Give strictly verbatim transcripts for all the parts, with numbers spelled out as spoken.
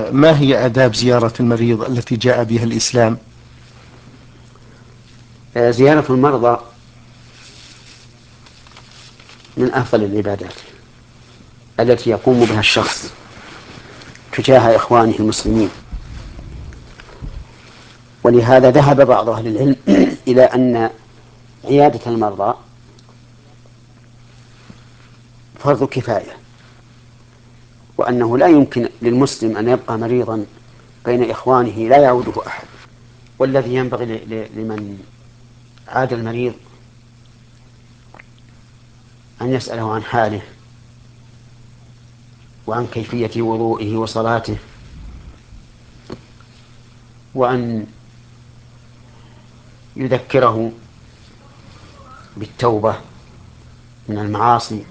ما هي آداب زيارة المريض التي جاء بها الإسلام؟ زيارة المرضى من أفضل العبادات التي يقوم بها الشخص تجاه إخوانه المسلمين، ولهذا ذهب بعض أهل العلم إلى أن عيادة المرضى فرض كفاية، وأنه لا يمكن للمسلم أن يبقى مريضا بين إخوانه لا يعوده أحد، والذي ينبغي لمن عاد المريض أن يسأله عن حاله وعن كيفية وضوئه وصلاته، وأن يذكره بالتوبة من المعاصي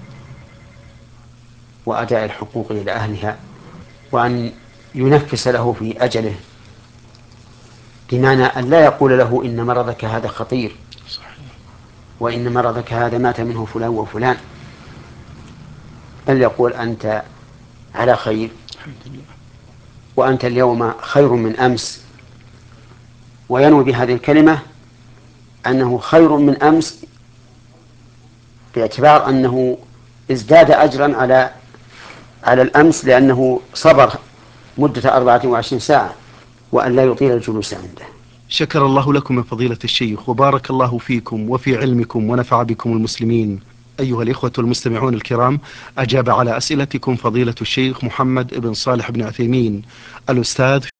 وأداء الحقوق إلى أهلها، وأن ينفس له في أجله، بمعنى أن لا يقول له إن مرضك هذا خطير وإن مرضك هذا مات منه فلان وفلان، بل يقول أنت على خير وأنت اليوم خير من أمس، وينوي بهذه الكلمة أنه خير من أمس باعتبار أنه ازداد أجرا على على الأمس لأنه صبر مدة أربعة وعشرين ساعة، وأن لا يطيل الجلوس عنده. شكر الله لكم من فضيلة الشيخ، وبارك الله فيكم وفي علمكم ونفع بكم المسلمين. أيها الإخوة المستمعون الكرام، أجاب على أسئلتكم فضيلة الشيخ محمد بن صالح بن عثيمين الأستاذ